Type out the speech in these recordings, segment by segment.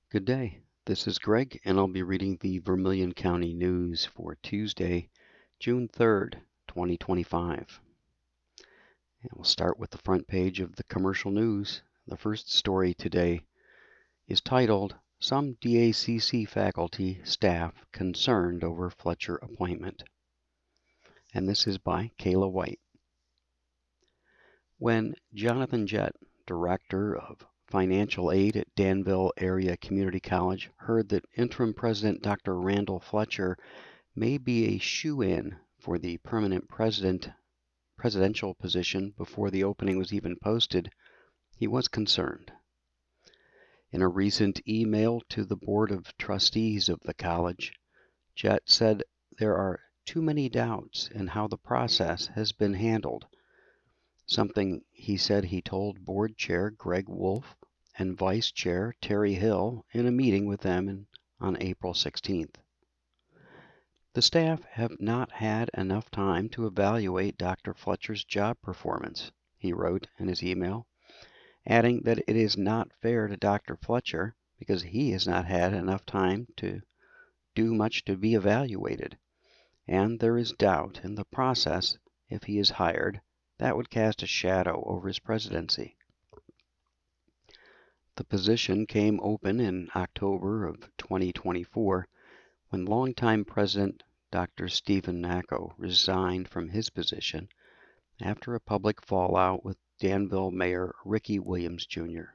Good day. This is Greg, and I'll be reading the Vermilion County News for Tuesday, June 3rd, 2025. And we'll start with the front page of the commercial news. The first story today is titled, Some DACC Faculty Staff Concerned Over Fletcher Appointment. And this is by Kayla White. When Jonathan Jett, Director of Financial Aid at Danville Area Community College, heard that Interim President Dr. Randall Fletcher may be a shoo-in for the permanent presidential position before the opening was even posted, he was concerned. In a recent email to the Board of Trustees of the college, Jett said there are too many doubts in how the process has been handled, something he said he told Board Chair Greg Wolf and Vice Chair Terry Hill in a meeting with them on April 16th. The staff have not had enough time to evaluate Dr. Fletcher's job performance, he wrote in his email, adding that it is not fair to Dr. Fletcher because he has not had enough time to do much to be evaluated, and there is doubt in the process if he is hired. That would cast a shadow over his presidency. The position came open in October of 2024 when longtime President Dr. Stephen Nacko resigned from his position after a public fallout with Danville Mayor Ricky Williams, Jr.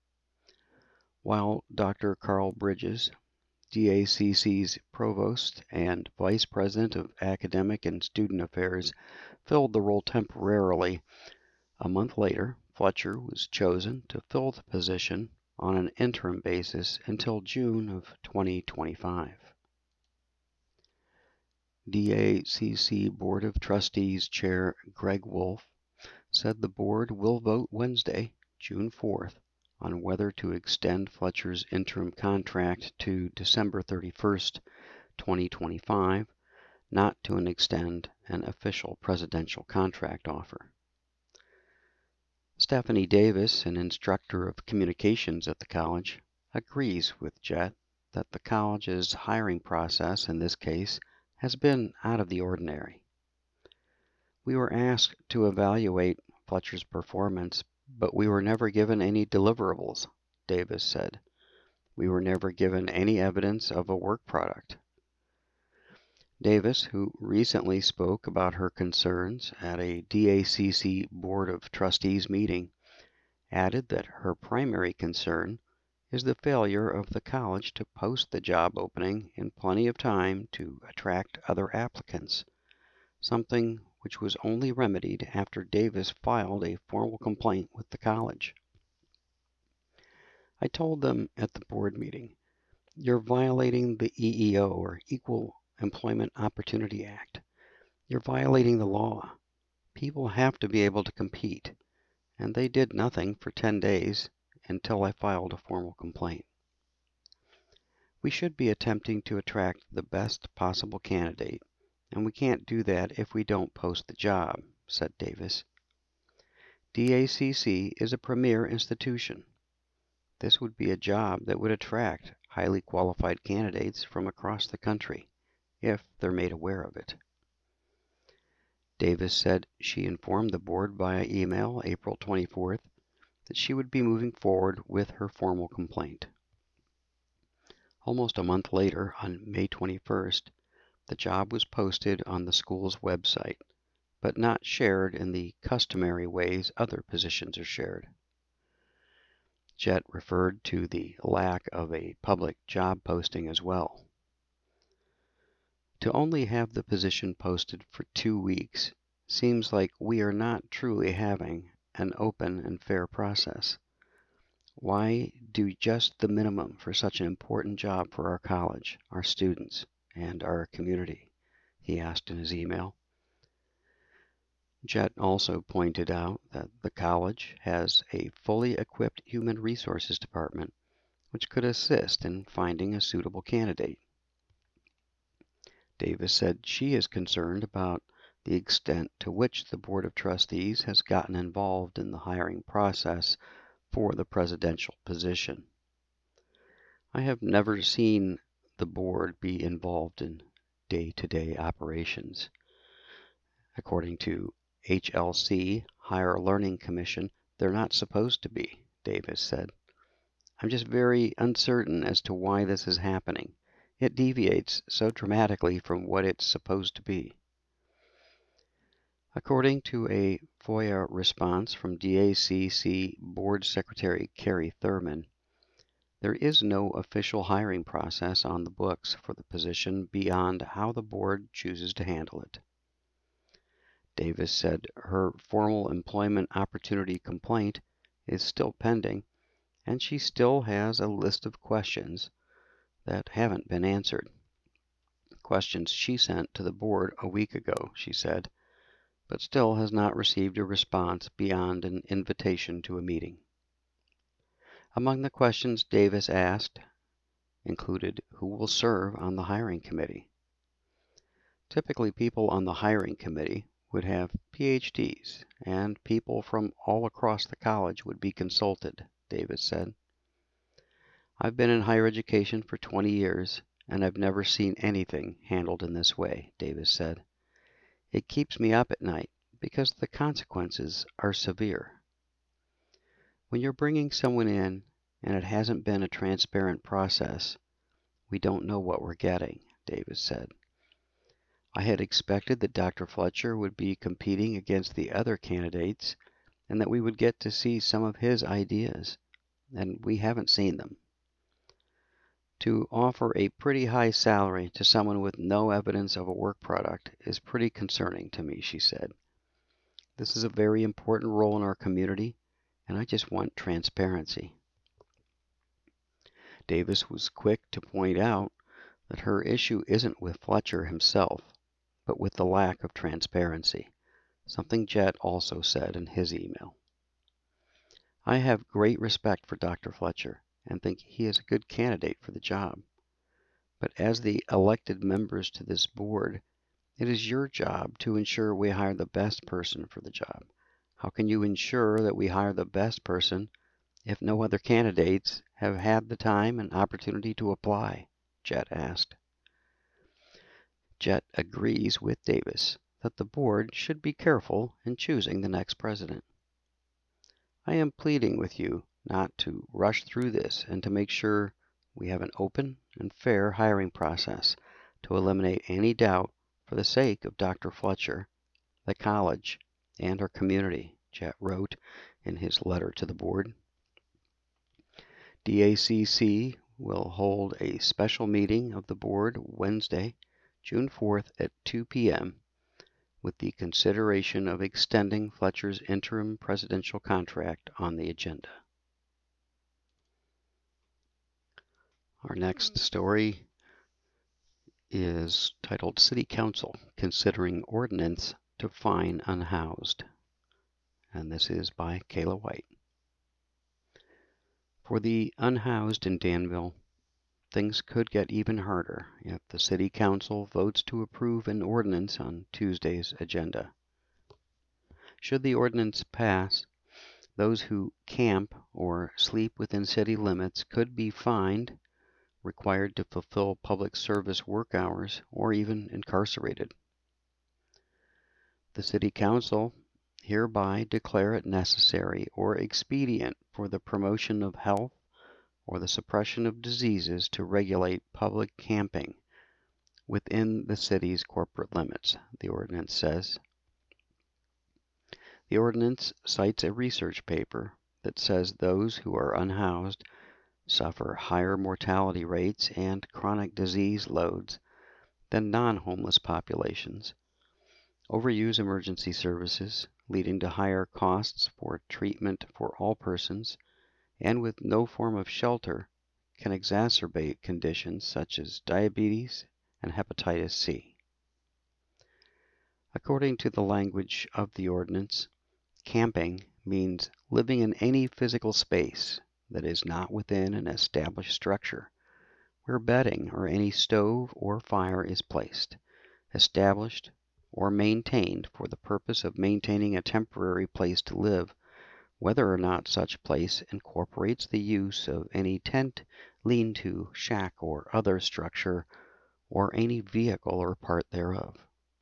While Dr. Carl Bridges, DACC's Provost and Vice President of Academic and Student Affairs, filled the role temporarily, a month later, Fletcher was chosen to fill the position on an interim basis until June of 2025. DACC Board of Trustees Chair Greg Wolf said the board will vote Wednesday, June 4th, on whether to extend Fletcher's interim contract to December 31st, 2025, not to extend an official presidential contract offer. Stephanie Davis, an instructor of communications at the college, agrees with Jett that the college's hiring process in this case has been out of the ordinary. We were asked to evaluate Fletcher's performance, but we were never given any deliverables, Davis said. We were never given any evidence of a work product. Davis, who recently spoke about her concerns at a DACC Board of Trustees meeting, added that her primary concern is the failure of the college to post the job opening in plenty of time to attract other applicants, something which was only remedied after Davis filed a formal complaint with the college. I told them at the board meeting, you're violating the EEO, or Equal Employment Opportunity Act. You're violating the law. People have to be able to compete, and they did nothing for 10 days until I filed a formal complaint. We should be attempting to attract the best possible candidate, and we can't do that if we don't post the job, said Davis. DACC is a premier institution. This would be a job that would attract highly qualified candidates from across the country, if they're made aware of it. Davis said she informed the board via email April 24th that she would be moving forward with her formal complaint. Almost a month later, on May 21st, the job was posted on the school's website, but not shared in the customary ways other positions are shared. Jett referred to the lack of a public job posting as well. To only have the position posted for 2 weeks seems like we are not truly having an open and fair process. Why do just the minimum for such an important job for our college, our students, and our community? He asked in his email. Jett also pointed out that the college has a fully equipped human resources department which could assist in finding a suitable candidate. Davis said she is concerned about the extent to which the Board of Trustees has gotten involved in the hiring process for the presidential position. I have never seen the board be involved in day-to-day operations. According to HLC, Higher Learning Commission, they're not supposed to be, Davis said. I'm just very uncertain as to why this is happening. It deviates so dramatically from what it's supposed to be. According to a FOIA response from DACC Board Secretary Carrie Thurman, there is no official hiring process on the books for the position beyond how the board chooses to handle it. Davis said her formal employment opportunity complaint is still pending, and she still has a list of questions that haven't been answered. Questions she sent to the board a week ago, she said, but still has not received a response beyond an invitation to a meeting. Among the questions Davis asked included who will serve on the hiring committee. Typically, people on the hiring committee would have PhDs, and people from all across the college would be consulted, Davis said. I've been in higher education for 20 years, and I've never seen anything handled in this way, Davis said. It keeps me up at night because the consequences are severe. When you're bringing someone in and it hasn't been a transparent process, we don't know what we're getting, Davis said. I had expected that Dr. Fletcher would be competing against the other candidates and that we would get to see some of his ideas, and we haven't seen them. To offer a pretty high salary to someone with no evidence of a work product is pretty concerning to me, she said. This is a very important role in our community, and I just want transparency. Davis was quick to point out that her issue isn't with Fletcher himself, but with the lack of transparency, something Jett also said in his email. I have great respect for Dr. Fletcher and think he is a good candidate for the job. But as the elected members to this board, it is your job to ensure we hire the best person for the job. How can you ensure that we hire the best person if no other candidates have had the time and opportunity to apply? Jett asked. Jett agrees with Davis that the board should be careful in choosing the next president. I am pleading with you not to rush through this and to make sure we have an open and fair hiring process to eliminate any doubt for the sake of Dr. Fletcher, the college, and our community, Jett wrote in his letter to the board. DACC will hold a special meeting of the board Wednesday, June 4th at 2 p.m. with the consideration of extending Fletcher's interim presidential contract on the agenda. Our next story is titled City Council Considering Ordinance to Fine Unhoused, and this is by Kayla White. For the unhoused in Danville, things could get even harder if the City Council votes to approve an ordinance on Tuesday's agenda. Should the ordinance pass, those who camp or sleep within city limits could be fined, required to fulfill public service work hours, or even incarcerated. The City Council hereby declare it necessary or expedient for the promotion of health or the suppression of diseases to regulate public camping within the city's corporate limits, the ordinance says. The ordinance cites a research paper that says those who are unhoused suffer higher mortality rates and chronic disease loads than non-homeless populations, overuse emergency services, leading to higher costs for treatment for all persons, and with no form of shelter can exacerbate conditions such as diabetes and hepatitis C. According to the language of the ordinance, camping means living in any physical space that is not within an established structure, where bedding or any stove or fire is placed, established, or maintained for the purpose of maintaining a temporary place to live whether or not such place incorporates the use of any tent, lean-to, shack, or other structure, or any vehicle or part thereof.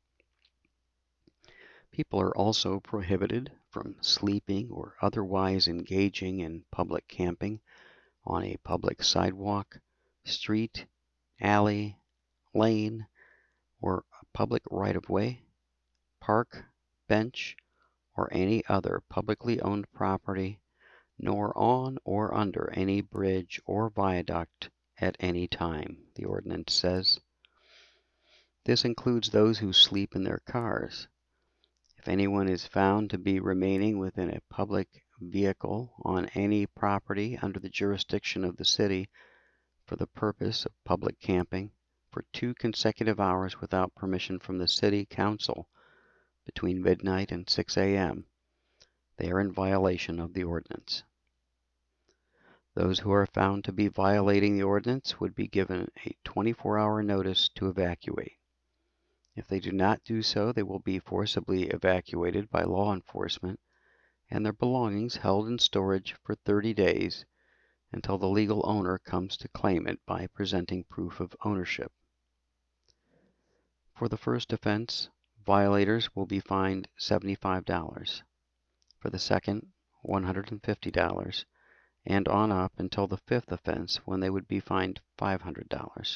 People are also prohibited from sleeping or otherwise engaging in public camping on a public sidewalk, street, alley, lane, or public right-of-way, park, bench, or any other publicly owned property, nor on or under any bridge or viaduct at any time, the ordinance says. This includes those who sleep in their cars. If anyone is found to be remaining within a public vehicle on any property under the jurisdiction of the city for the purpose of public camping for 2 consecutive hours without permission from the city council between midnight and 6 a.m., they are in violation of the ordinance. Those who are found to be violating the ordinance would be given a 24-hour notice to evacuate. If they do not do so, they will be forcibly evacuated by law enforcement and their belongings held in storage for 30 days until the legal owner comes to claim it by presenting proof of ownership. For the first offense, violators will be fined $75. For the second, $150, and on up until the 5th offense, when they would be fined $500.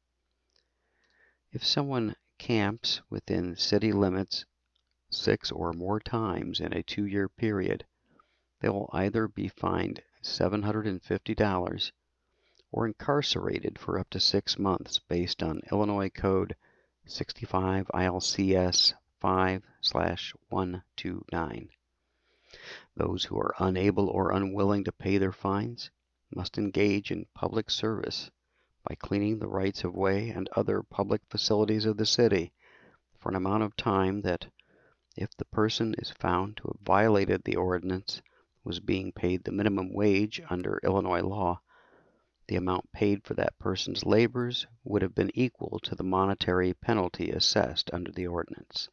If someone camps within city limits 6 or more times in a 2-year period, they will either be fined $750 or incarcerated for up to 6 months based on Illinois Code 65 ILCS 5/129. Those who are unable or unwilling to pay their fines must engage in public service by cleaning the rights of way and other public facilities of the city for an amount of time that, if the person is found to have violated the ordinance, was being paid the minimum wage under Illinois law, the amount paid for that person's labors would have been equal to the monetary penalty assessed under the ordinance.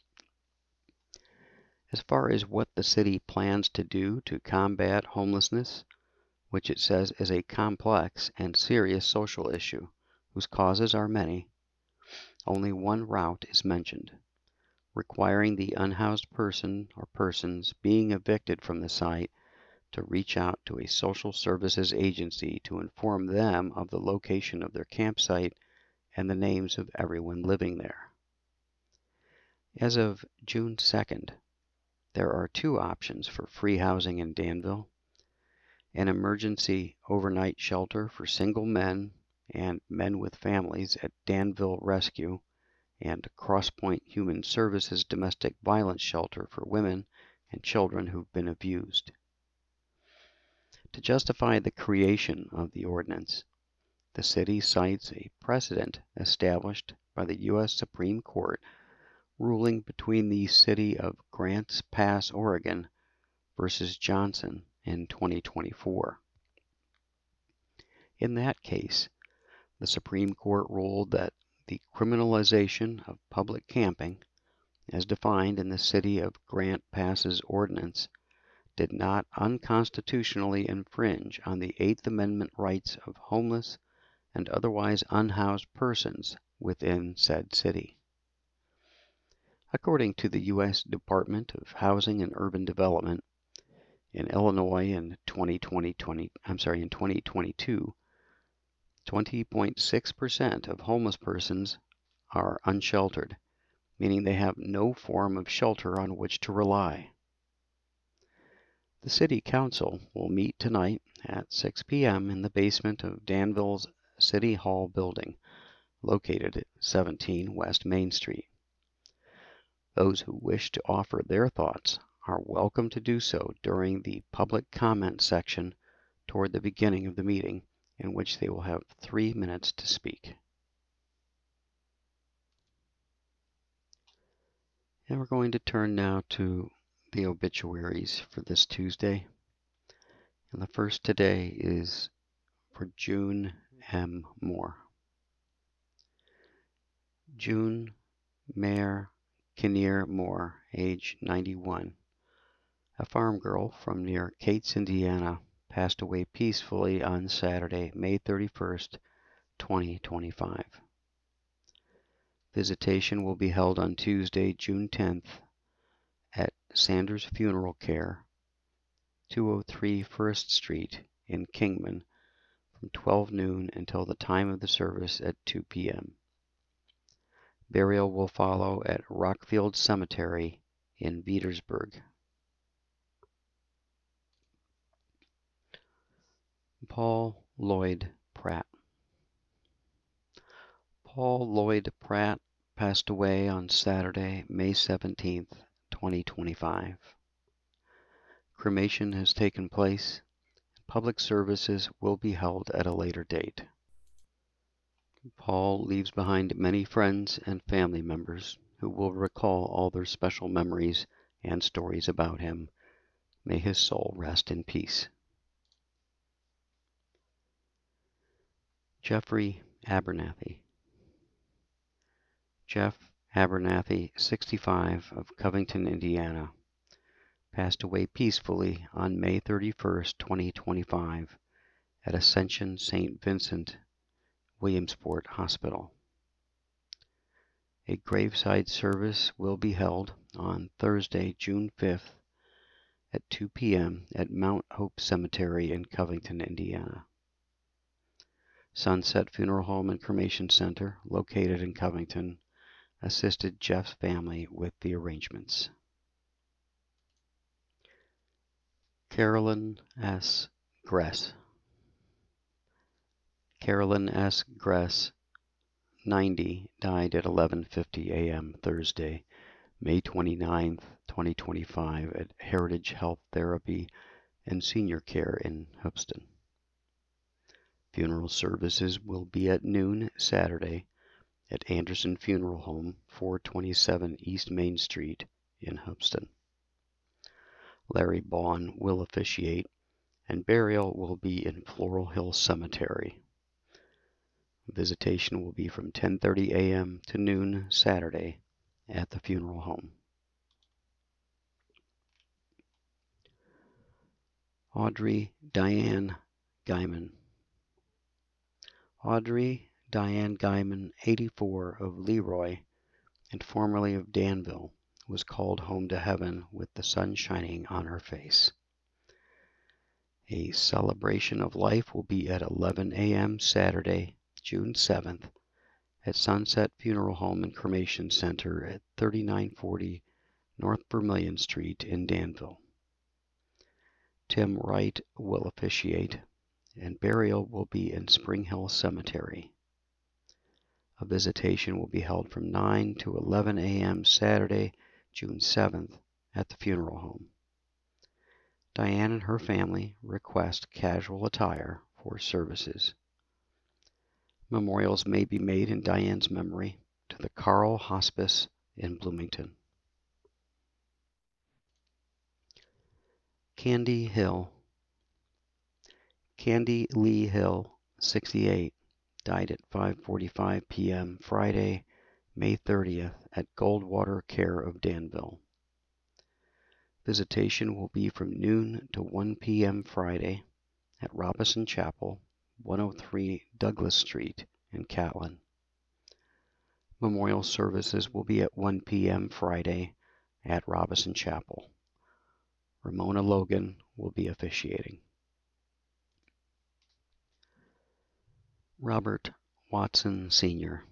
As far as what the city plans to do to combat homelessness, which it says is a complex and serious social issue whose causes are many, only one route is mentioned: requiring the unhoused person or persons being evicted from the site to reach out to a social services agency to inform them of the location of their campsite and the names of everyone living there. As of June 2nd, there are 2 options for free housing in Danville: an emergency overnight shelter for single men and men with families at Danville Rescue, and Crosspoint Human Services domestic violence shelter for women and children who've been abused. To justify the creation of the ordinance, the city cites a precedent established by the U.S. Supreme Court ruling between the city of Grants Pass, Oregon versus Johnson in 2024. In that case, the Supreme Court ruled that the criminalization of public camping, as defined in the city of Grant Pass's ordinance, did not unconstitutionally infringe on the 8th Amendment rights of homeless and otherwise unhoused persons within said city. According to the U.S. Department of Housing and Urban Development, in Illinois in 2022, 20.6% of homeless persons are unsheltered, meaning they have no form of shelter on which to rely. The City Council will meet tonight at 6 p.m. in the basement of Danville's City Hall building, located at 17 West Main Street. Those who wish to offer their thoughts are welcome to do so during the public comment section toward the beginning of the meeting, in which they will have 3 minutes to speak. And we're going to turn now to the obituaries for this Tuesday. And the first today is for June M. Moore. June Mayer Kinnear Moore, age 91, A farm girl from near Cates, Indiana, passed away peacefully on Saturday, May 31st, 2025. Visitation will be held on Tuesday, June 10th at Sanders Funeral Care, 203 First Street in Kingman, from 12 noon until the time of the service at 2 p.m. Burial will follow at Rockfield Cemetery in Petersburg. Paul Lloyd Pratt. Paul Lloyd Pratt passed away on Saturday, May 17th, 2025. Cremation has taken place. Public services will be held at a later date. Paul leaves behind many friends and family members who will recall all their special memories and stories about him. May his soul rest in peace. Jeffrey Abernathy. Jeff Abernathy, 65, of Covington, Indiana, passed away peacefully on May 31st, 2025, at Ascension St. Vincent Williamsport Hospital. A graveside service will be held on Thursday, June 5th at 2 p.m. at Mount Hope Cemetery in Covington, Indiana. Sunset Funeral Home and Cremation Center, located in Covington, assisted Jeff's family with the arrangements. Carolyn S. Gress. Carolyn S. Gress, 90, died at 11:50 a.m. Thursday, May 29, 2025, at Heritage Health Therapy and Senior Care in Hubston. Funeral services will be at noon Saturday at Anderson Funeral Home, 427 East Main Street in Hubston. Larry Baughan will officiate, and burial will be in Floral Hill Cemetery. Visitation will be from 10:30 a.m. to noon Saturday at the funeral home. Audrey Diane Guyman. Audrey Diane Guyman, 84, of Leroy and formerly of Danville, was called home to heaven with the sun shining on her face. A celebration of life will be at 11 a.m. Saturday, June 7th, at Sunset Funeral Home and Cremation Center at 3940 North Vermilion Street in Danville. Tim Wright will officiate, and burial will be in Spring Hill Cemetery. A visitation will be held from 9 to 11 a.m. Saturday, June 7th, at the funeral home. Diane and her family request casual attire for services. Memorials may be made in Diane's memory to the Carle Hospice in Bloomington. Candy Hill. Candy Lee Hill, 68, died at 5:45 p.m. Friday, May 30th at Goldwater Care of Danville. Visitation will be from noon to 1 p.m. Friday at Robison Chapel, 103 Douglas Street in Catlin. Memorial services will be at 1 p.m. Friday at Robison Chapel. Ramona Logan will be officiating. Robert Watson Sr.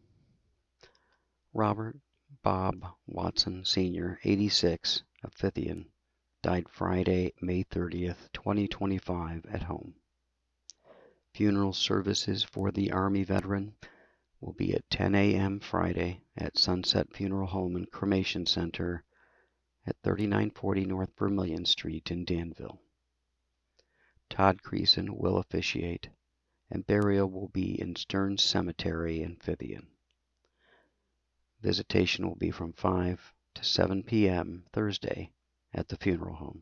Robert Bob Watson Sr., 86, of Fithian, died Friday, May 30th, 2025, at home. Funeral services for the Army veteran will be at 10 a.m. Friday at Sunset Funeral Home and Cremation Center at 3940 North Vermilion Street in Danville. Todd Creason will officiate, and burial will be in Stearns Cemetery in Fithian. Visitation will be from 5 to 7 p.m. Thursday at the funeral home.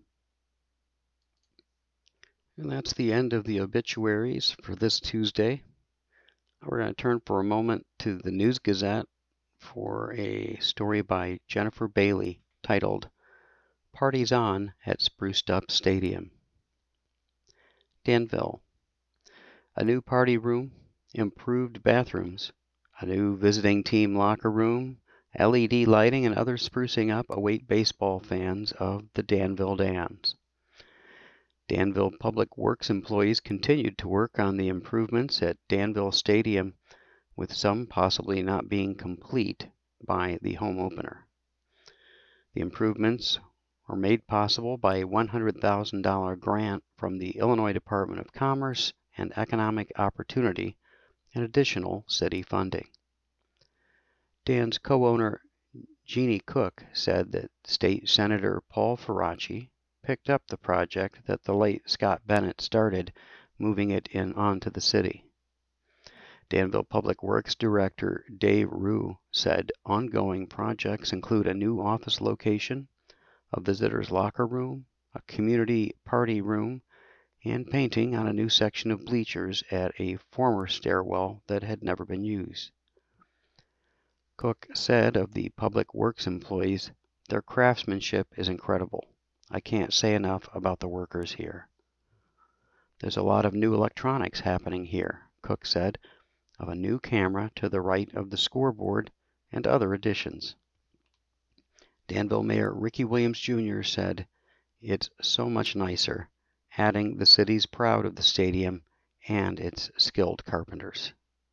And that's the end of the obituaries for this Tuesday. We're going to turn for a moment to the News Gazette for a story by Jennifer Bailey titled Parties on at Spruced Up Stadium. Danville. A new party room, improved bathrooms, a new visiting team locker room, LED lighting, and other sprucing up await baseball fans of the Danville Dans. Danville Public Works employees continued to work on the improvements at Danville Stadium, with some possibly not being complete by the home opener. The improvements were made possible by a $100,000 grant from the Illinois Department of Commerce and Economic Opportunity and additional city funding. Dan's co-owner Jeannie Cook said that State Senator Paul Faraci picked up the project that the late Scott Bennett started, moving it onto the city. Danville Public Works Director Dave Rue said ongoing projects include a new office location, a visitor's locker room, a community party room, and painting on a new section of bleachers at a former stairwell that had never been used. Cook said of the Public Works employees, "Their craftsmanship is incredible. I can't say enough about the workers here." "There's a lot of new electronics happening here," Cook said, of a new camera to the right of the scoreboard and other additions. Danville Mayor Ricky Williams Jr. said, "It's so much nicer," adding the city's proud of the stadium and its skilled carpenters.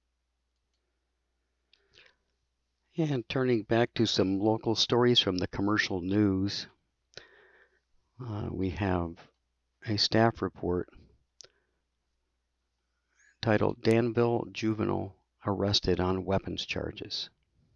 And turning back to some local stories from the commercial news, we have a staff report titled Danville Juvenile Arrested on Weapons Charges.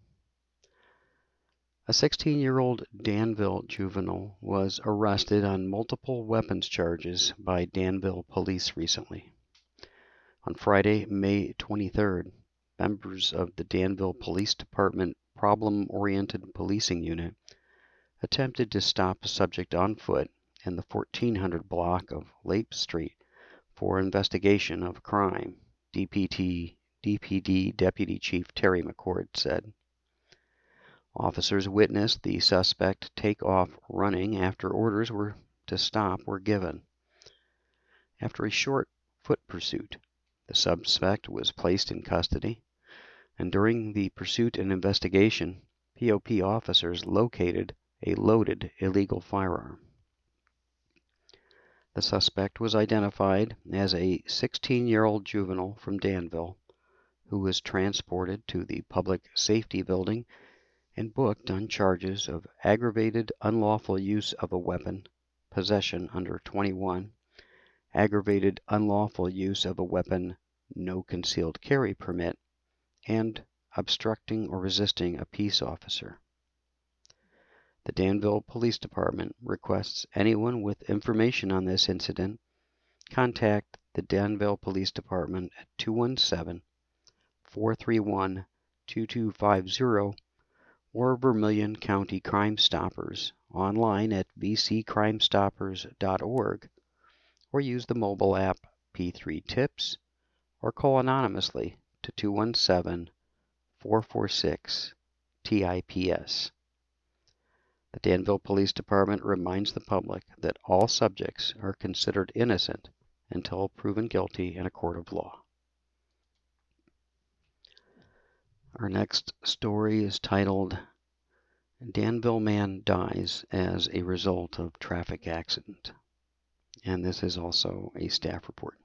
A 16-year-old Danville juvenile was arrested on multiple weapons charges by Danville police recently. On Friday, May 23rd, members of the Danville Police Department Problem-Oriented Policing Unit attempted to stop a subject on foot in the 1400 block of Lape Street for investigation of a crime, DPD Deputy Chief Terry McCord said. Officers witnessed the suspect take off running after orders to stop were given. After a short foot pursuit, the suspect was placed in custody, and during the pursuit and investigation, POP officers located a loaded illegal firearm. The suspect was identified as a 16-year-old juvenile from Danville who was transported to the Public Safety Building and booked on charges of aggravated unlawful use of a weapon, possession under 21, aggravated unlawful use of a weapon, no concealed carry permit, and obstructing or resisting a peace officer. The Danville Police Department requests anyone with information on this incident contact the Danville Police Department at 217-431-2250 or Vermilion County Crime Stoppers online at vccrimestoppers.org, or use the mobile app P3 Tips, or call anonymously to 217-446-TIPS. The Danville Police Department reminds the public that all subjects are considered innocent until proven guilty in a court of law. Our next story is titled, Danville Man Dies as a Result of Traffic Accident. And this is also a staff report.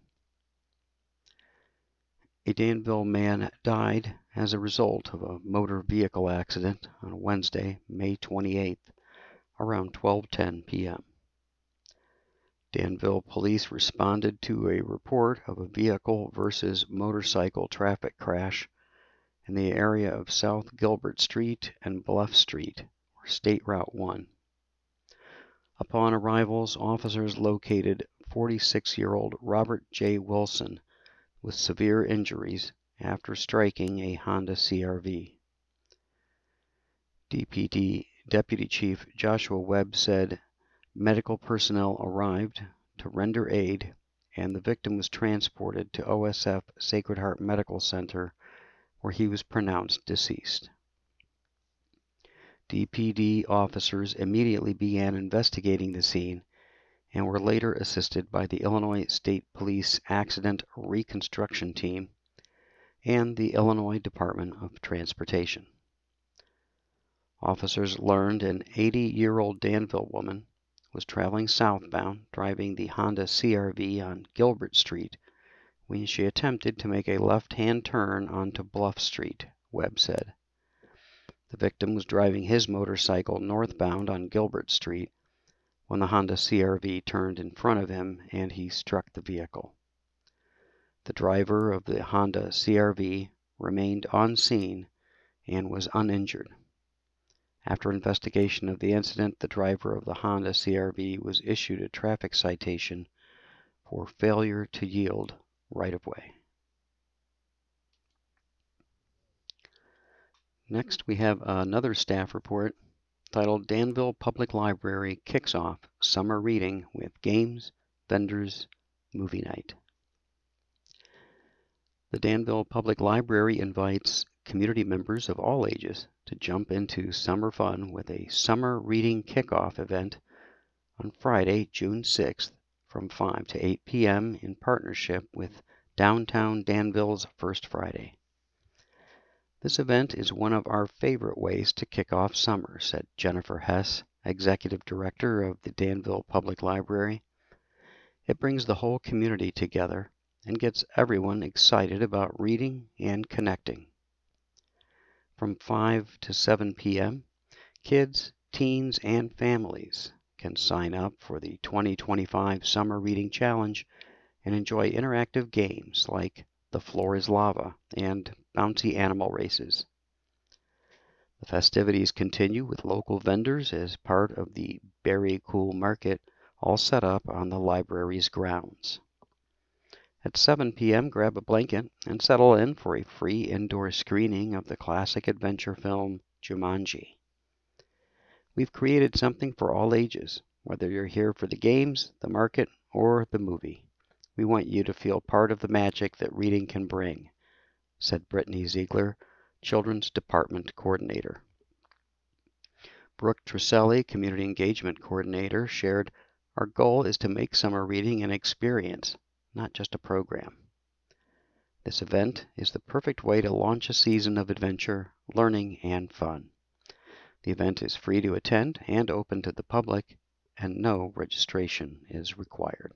A Danville man died as a result of a motor vehicle accident on Wednesday, May 28th, around 12:10 p.m. Danville police responded to a report of a vehicle versus motorcycle traffic crash in the area of South Gilbert Street and Bluff Street, or State Route 1. Upon arrivals, officers located 46-year-old Robert J. Wilson with severe injuries after striking a Honda CR-V. DPD Deputy Chief Joshua Webb said medical personnel arrived to render aid, and the victim was transported to OSF Sacred Heart Medical Center, where he was pronounced deceased. DPD officers immediately began investigating the scene and were later assisted by the Illinois State Police Accident Reconstruction Team and the Illinois Department of Transportation. Officers learned an 80-year-old Danville woman was traveling southbound, driving the Honda CR-V on Gilbert Street when she attempted to make a left-hand turn onto Bluff Street, Webb said. The victim was driving his motorcycle northbound on Gilbert Street when the Honda CR-V turned in front of him and he struck the vehicle. The driver of the Honda CR-V remained on scene and was uninjured. After investigation of the incident, the driver of the Honda CR-V was issued a traffic citation for failure to yield right-of-way. Next, we have another staff report titled Danville Public Library Kicks Off Summer Reading with Games, Vendors, Movie Night. The Danville Public Library invites community members of all ages to jump into summer fun with a summer reading kickoff event on Friday, June 6th from 5 to 8 p.m. in partnership with Downtown Danville's First Friday. This event is one of our favorite ways to kick off summer, said Jennifer Hess, Executive Director of the Danville Public Library. It brings the whole community together and gets everyone excited about reading and connecting. From 5 to 7 p.m., kids, teens, and families can sign up for the 2025 Summer Reading Challenge and enjoy interactive games like The Floor is Lava and bouncy animal races. The festivities continue with local vendors as part of the Berry Cool Market, all set up on the library's grounds. At 7 p.m., grab a blanket and settle in for a free indoor screening of the classic adventure film Jumanji. We've created something for all ages, whether you're here for the games, the market, or the movie. We want you to feel part of the magic that reading can bring, said Brittany Ziegler, Children's Department Coordinator. Brooke Trisselli, Community Engagement Coordinator, shared, "Our goal is to make summer reading an experience, not just a program. This event is the perfect way to launch a season of adventure, learning, and fun. The event is free to attend and open to the public, and no registration is required."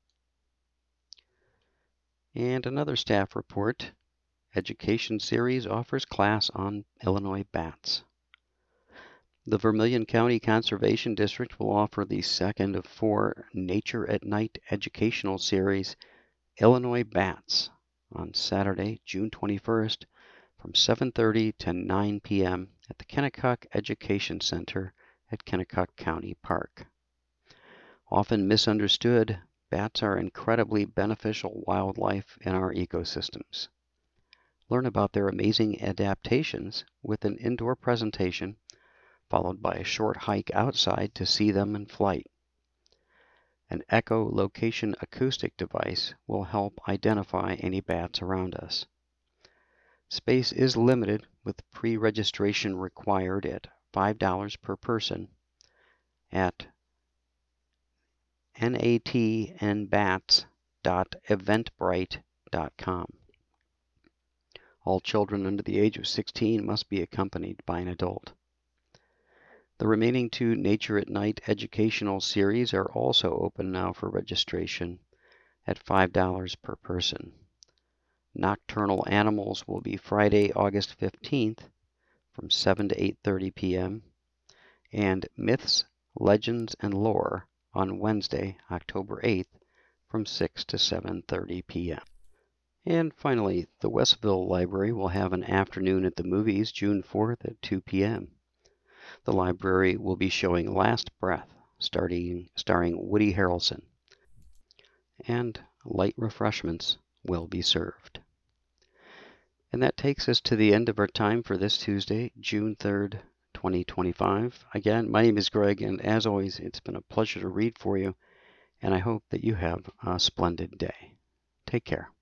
And another staff report, Education Series offers class on Illinois bats. The Vermilion County Conservation District will offer the second of 4 Nature at Night educational series, Illinois Bats, on Saturday, June 21st from 7:30 to 9 p.m. at the Kennecott Education Center at Kennecott County Park. Often misunderstood, bats are incredibly beneficial wildlife in our ecosystems. Learn about their amazing adaptations with an indoor presentation, followed by a short hike outside to see them in flight. An echolocation acoustic device will help identify any bats around us. Space is limited, with pre-registration required at $5 per person at natnbats.eventbrite.com. All children under the age of 16 must be accompanied by an adult. The remaining 2 Nature at Night educational series are also open now for registration at $5 per person. Nocturnal Animals will be Friday, August 15th from 7 to 8:30 p.m. and Myths, Legends, and Lore on Wednesday, October 8th from 6 to 7:30 p.m. And finally, the Westville Library will have an afternoon at the movies June 4th at 2 p.m. The library will be showing Last Breath, starring Woody Harrelson, and light refreshments will be served. And that takes us to the end of our time for this Tuesday, June 3rd, 2025. Again, my name is Greg, and as always, it's been a pleasure to read for you, and I hope that you have a splendid day. Take care.